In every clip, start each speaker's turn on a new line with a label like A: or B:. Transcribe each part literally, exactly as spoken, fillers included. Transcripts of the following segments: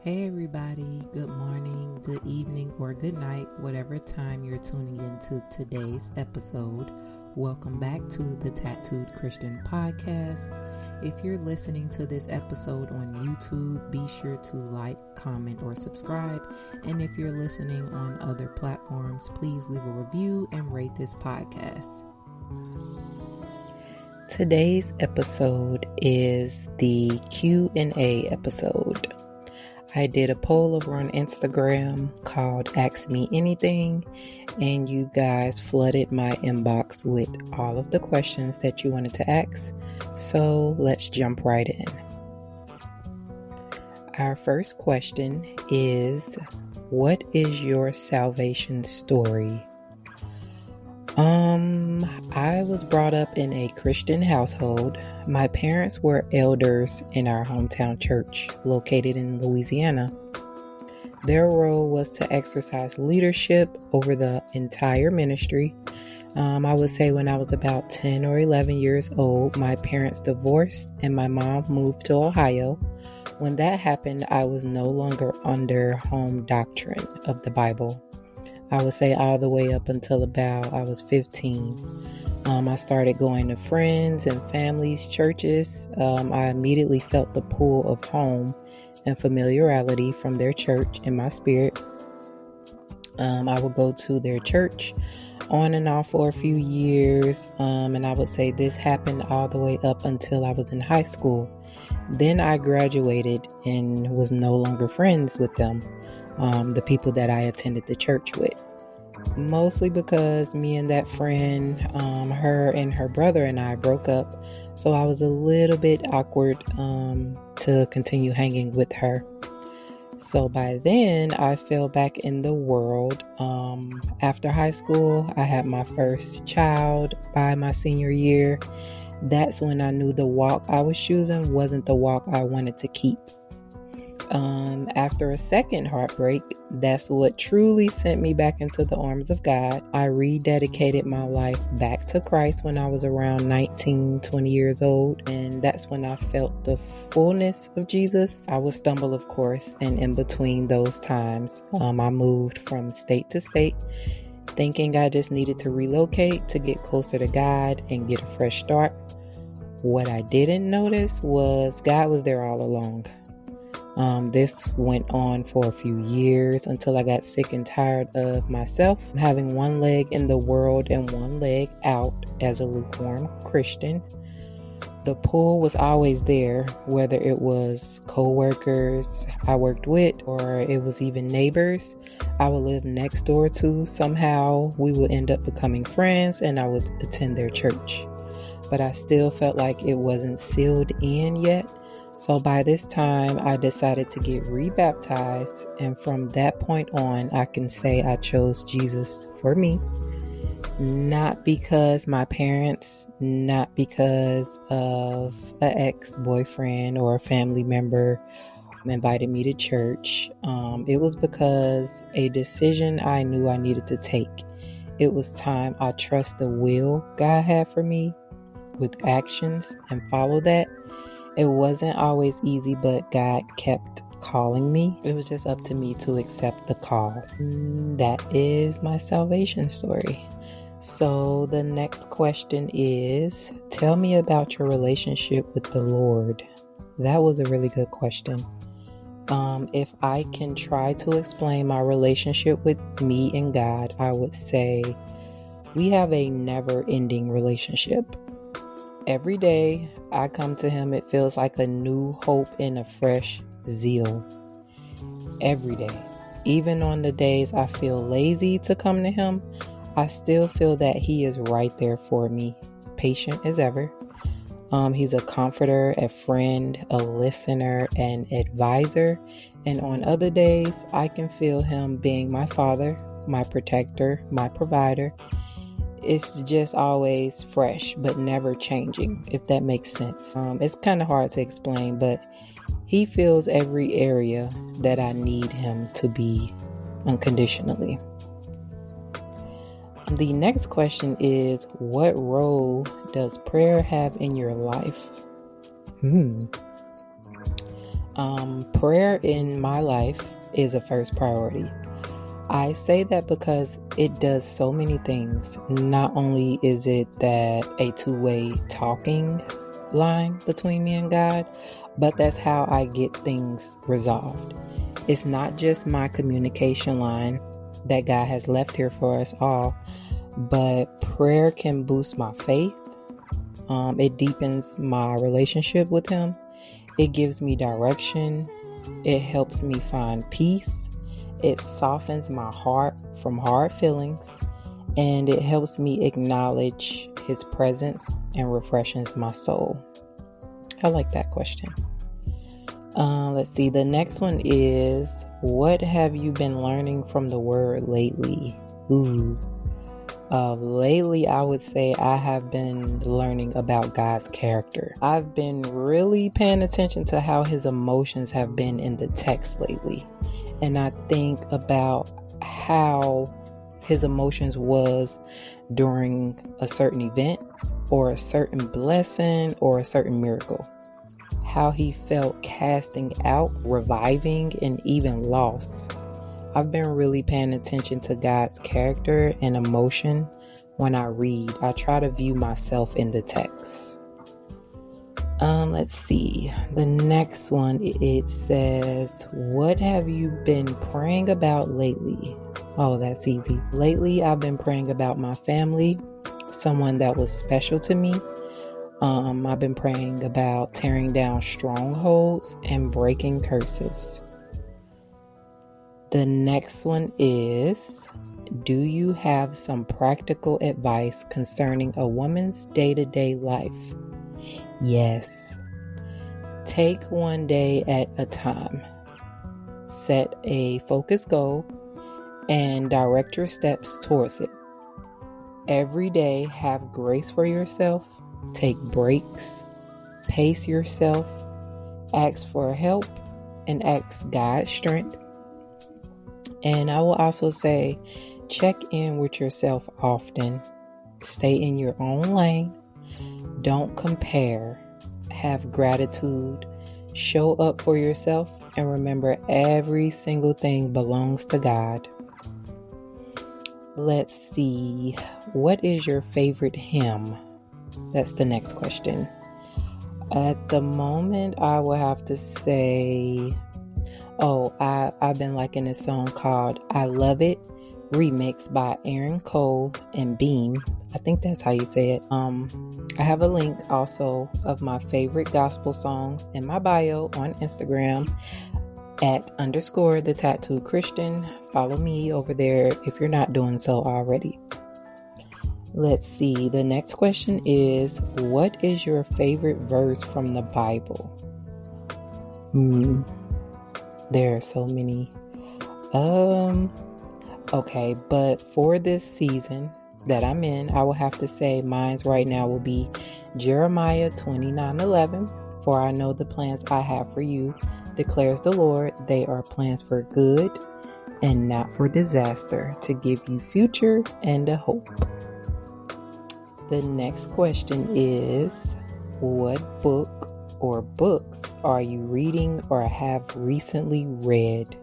A: Hey everybody, good morning, good evening, or good night, whatever time you're tuning into today's episode. Welcome back to the Tattooed Christian Podcast. If you're listening to this episode on YouTube, be sure to like, comment, or subscribe. And if you're listening on other platforms, please leave a review and rate this podcast. Today's episode is the Q and A episode. I did a poll over on Instagram called Ask Me Anything, and you guys flooded my inbox with all of the questions that you wanted to ask. So let's jump right in. Our first question is, what is your salvation story? Um, I was brought up in a Christian household. My parents were elders in our hometown church located in Louisiana. Their role was to exercise leadership over the entire ministry. Um, I would say when I was about ten or eleven years old, my parents divorced and my mom moved to Ohio. When that happened, I was no longer under home doctrine of the Bible. I would say all the way up until about I was fifteen. Um, I started going to friends and families, churches. Um, I immediately felt the pull of home and familiarity from their church in my spirit. Um, I would go to their church on and off for a few years. Um, and I would say this happened all the way up until I was in high school. Then I graduated and was no longer friends with them. Um, the people that I attended the church with, mostly because me and that friend, um, her and her brother and I broke up. So I was a little bit awkward um, to continue hanging with her. So by then I fell back in the world. Um, after high school, I had my first child by my senior year. That's when I knew the walk I was choosing wasn't the walk I wanted to keep. Um, after a second heartbreak, that's what truly sent me back into the arms of God. I rededicated my life back to Christ when I was around nineteen, twenty years old. And that's when I felt the fullness of Jesus. I would stumble, of course, and in between those times, um, I moved from state to state, thinking I just needed to relocate to get closer to God and get a fresh start. What I didn't notice was God was there all along. Um, this went on for a few years until I got sick and tired of myself having one leg in the world and one leg out as a lukewarm Christian. The pull was always there, whether it was co-workers I worked with or it was even neighbors I would live next door to. Somehow we would end up becoming friends and I would attend their church. But I still felt like it wasn't sealed in yet. So by this time, I decided to get rebaptized. And from that point on, I can say I chose Jesus for me. Not because my parents, not because of an ex-boyfriend or a family member invited me to church. Um, it was because a decision I knew I needed to take. It was time I trust the will God had for me with actions and follow that. It wasn't always easy, but God kept calling me. It was just up to me to accept the call. That is my salvation story. So the next question is, tell me about your relationship with the Lord. That was a really good question. Um, if I can try to explain my relationship with me and God, I would say we have a never-ending relationship. Every day I come to Him, it feels like a new hope and a fresh zeal. Every day. Even on the days I feel lazy to come to Him, I still feel that He is right there for me, patient as ever. Um, he's a comforter, a friend, a listener, an advisor. And on other days, I can feel Him being my Father, my protector, my provider. It's just always fresh, but never changing, if that makes sense. Um, it's kind of hard to explain, but He fills every area that I need Him to be unconditionally. The next question is, what role does prayer have in your life? Hmm. Um, prayer in my life is a first priority. I say that because it does so many things. Not only is it that a two-way talking line between me and God, but that's how I get things resolved. It's not just my communication line that God has left here for us all, but prayer can boost my faith. Um, it deepens my relationship with Him. It gives me direction. It helps me find peace. It softens my heart from hard feelings. And it helps me acknowledge His presence and refreshes my soul. I like that question. Uh, let's see. The next one is, what have you been learning from the Word lately? Ooh. Uh, lately, I would say I have been learning about God's character. I've been really paying attention to how His emotions have been in the text lately. And I think about how His emotions was during a certain event or a certain blessing or a certain miracle. How He felt casting out, reviving, and even loss. I've been really paying attention to God's character and emotion when I read. I try to view myself in the text. Um, let's see. The next one, it says, what have you been praying about lately? Oh, that's easy. Lately, I've been praying about my family, someone that was special to me. Um, I've been praying about tearing down strongholds and breaking curses. The next one is, do you have some practical advice concerning a woman's day-to-day life? Yes. Take one day at a time. Set a focused goal and direct your steps towards it. Every day, have grace for yourself. Take breaks. Pace yourself. Ask for help and ask God's strength. And I will also say, check in with yourself often. Stay in your own lane. Don't compare. Have gratitude. Show up for yourself. And remember, every single thing belongs to God. Let's see. What is your favorite hymn? That's the next question. At the moment, I will have to say... Oh, I, I've been liking this song called I Love It, remix by Aaron Cole and Beam. I think that's how you say it. Um, I have a link also of my favorite gospel songs in my bio on Instagram at underscore the tattooed Christian. Follow me over there if you're not doing so already. Let's see. The next question is, what is your favorite verse from the Bible? Hmm. There are so many. Um, okay, but for this season that I'm in, I will have to say mine's right now will be Jeremiah twenty-nine eleven. For I know the plans I have for you, declares the Lord. They are plans for good and not for disaster, to give you future and a hope. The next question is, what book or books are you reading or have recently read?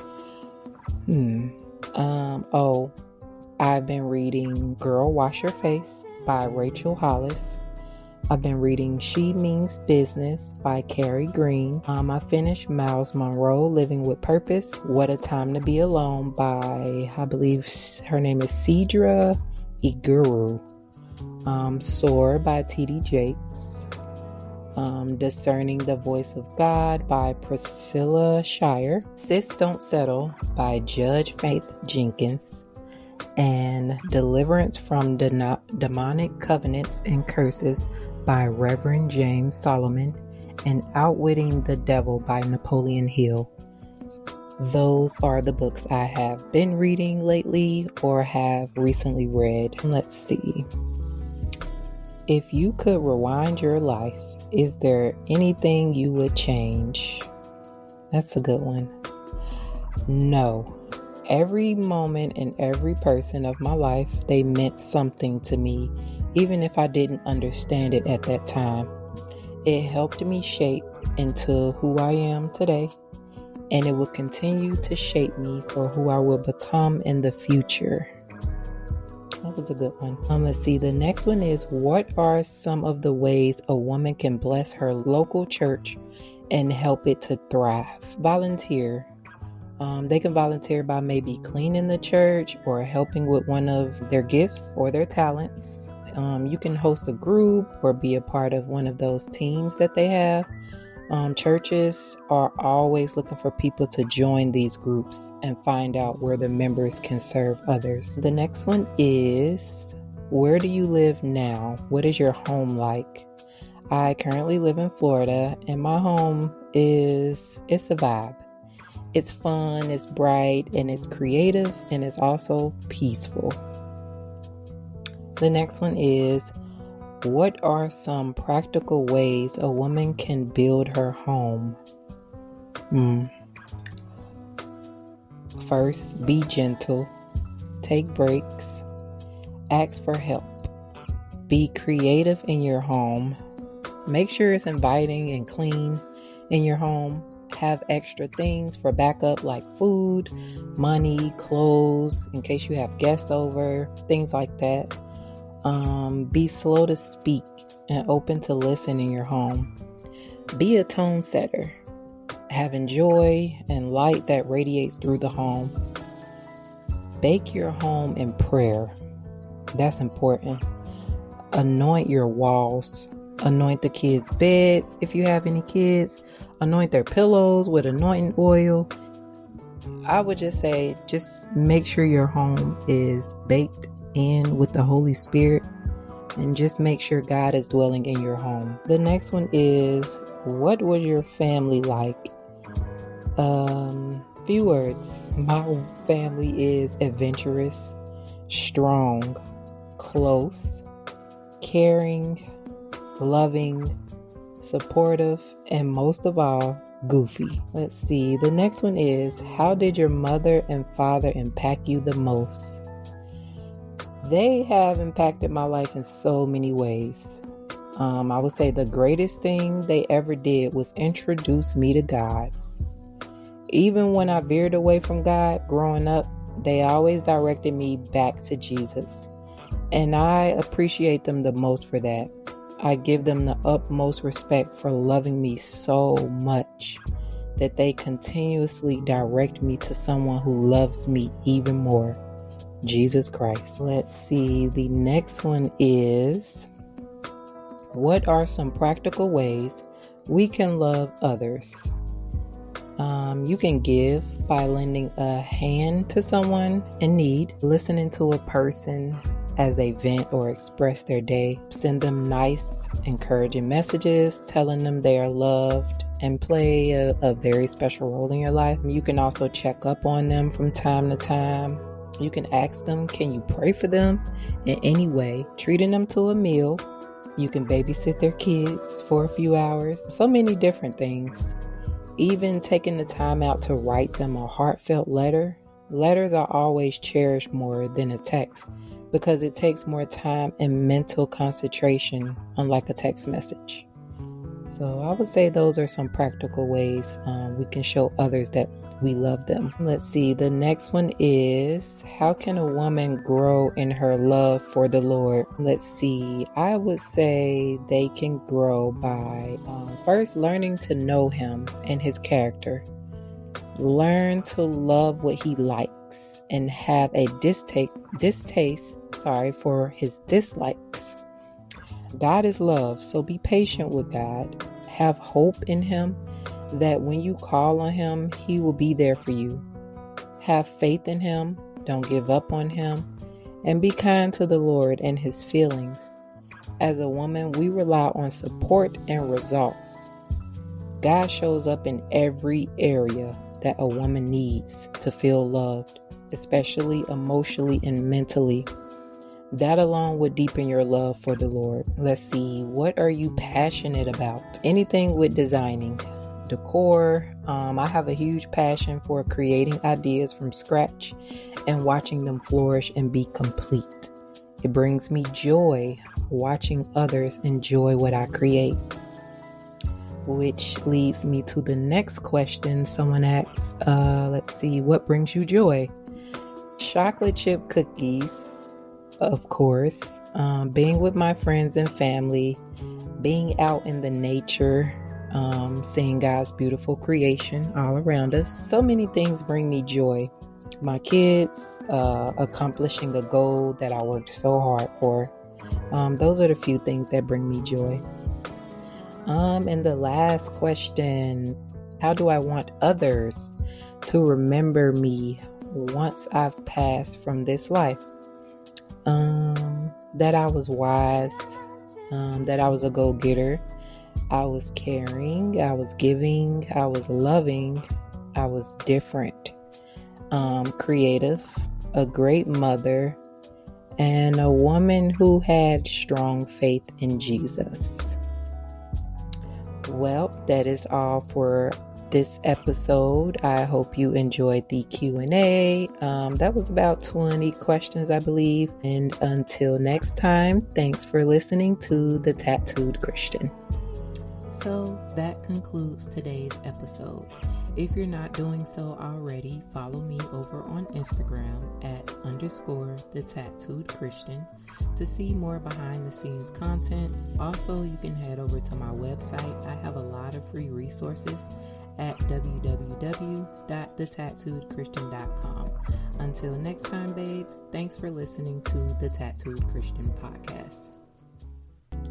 A: Hmm. Um, oh, I've been reading Girl Wash Your Face by Rachel Hollis. I've been reading She Means Business by Carrie Green. Um, I finished Miles Monroe, Living with Purpose, What a Time to Be Alone by, I believe her name is Cedra Iguru. Um, Soar by T D Jakes. Um, Discerning the Voice of God by Priscilla Shire. Sis Don't Settle by Judge Faith Jenkins. And Deliverance from De- Demonic Covenants and Curses by Reverend James Solomon. And Outwitting the Devil by Napoleon Hill. Those are the books I have been reading lately or have recently read. Let's see. If you could rewind your life, is there anything you would change? That's a good one. No. Every moment and every person of my life, they meant something to me, even if I didn't understand it at that time. It helped me shape into who I am today, and it will continue to shape me for who I will become in the future. That was a good one. Um, let's see. The next one is, what are some of the ways a woman can bless her local church and help it to thrive? Volunteer. Um, they can volunteer by maybe cleaning the church or helping with one of their gifts or their talents. Um, you can host a group or be a part of one of those teams that they have. Um, churches are always looking for people to join these groups and find out where the members can serve others. The next one is, where do you live now? What is your home like? I currently live in Florida, and my home is, it's a vibe. It's fun, it's bright, and it's creative, and it's also peaceful. The next one is, what are some practical ways a woman can build her home? Mm. First, be gentle. Take breaks. Ask for help. Be creative in your home. Make sure it's inviting and clean in your home. Have extra things for backup like food, money, clothes, in case you have guests over, things like that. Um, be slow to speak and open to listen in your home. Be a tone setter. Having joy and light that radiates through the home. Bake your home in prayer. That's important. Anoint your walls. Anoint the kids' beds if you have any kids. Anoint their pillows with anointing oil. I would just say, just make sure your home is baked in with the Holy Spirit, and just make sure God is dwelling in your home. The next one is, what was your family like? Um, few words. My family is adventurous, strong, close, caring, loving, supportive, and most of all, goofy. Let's see. The next one is, how did your mother and father impact you the most? They have impacted my life in so many ways. Um, I would say the greatest thing they ever did was introduce me to God. Even when I veered away from God growing up, they always directed me back to Jesus. And I appreciate them the most for that. I give them the utmost respect for loving me so much that they continuously direct me to someone who loves me even more. Jesus Christ. Let's see. The next one is, what are some practical ways we can love others? Um, you can give by lending a hand to someone in need, listening to a person as they vent or express their day, send them nice, encouraging messages, telling them they are loved, and play a, a very special role in your life. You can also check up on them from time to time. You can ask them, can you pray for them in any way? Treating them to a meal. You can babysit their kids for a few hours. So many different things. Even taking the time out to write them a heartfelt letter. Letters are always cherished more than a text because it takes more time and mental concentration, unlike a text message. So I would say those are some practical ways um, we can show others that we love them. Let's see. The next one is, how can a woman grow in her love for the Lord? Let's see. I would say they can grow by um, first learning to know Him and His character. Learn to love what He likes and have a distaste, distaste, sorry, for His dislikes. God is love, so be patient with God. Have hope in Him that when you call on Him, He will be there for you. Have faith in Him. Don't give up on Him. And be kind to the Lord and His feelings. As a woman, we rely on support and results. God shows up in every area that a woman needs to feel loved, especially emotionally and mentally. That alone would deepen your love for the Lord. Let's see. What are you passionate about? Anything with designing. Decor. Um, I have a huge passion for creating ideas from scratch and watching them flourish and be complete. It brings me joy watching others enjoy what I create. which leads me to the next question. Someone asks, uh, let's see, what brings you joy? Chocolate chip cookies, of course, um, being with my friends and family, being out in the nature, um, seeing God's beautiful creation all around us. So many things bring me joy. My kids, uh, accomplishing a goal that I worked so hard for. Um, those are the few things that bring me joy. Um, and the last question, how do I want others to remember me once I've passed from this life? Um, that I was wise, um, that I was a go-getter, I was caring, I was giving, I was loving, I was different, um, creative, a great mother, and a woman who had strong faith in Jesus. Well, that is all for this episode. I hope you enjoyed the Q and A. Um, that was about twenty questions, I believe. And until next time, thanks for listening to The Tattooed Christian. So that concludes today's episode. If you're not doing so already, follow me over on Instagram at underscore the tattooed Christian to see more behind the scenes content. Also, you can head over to my website. I have a lot of free resources at w w w dot the tattooed christian dot com. Until next time, babes, thanks for listening to the Tattooed Christian Podcast.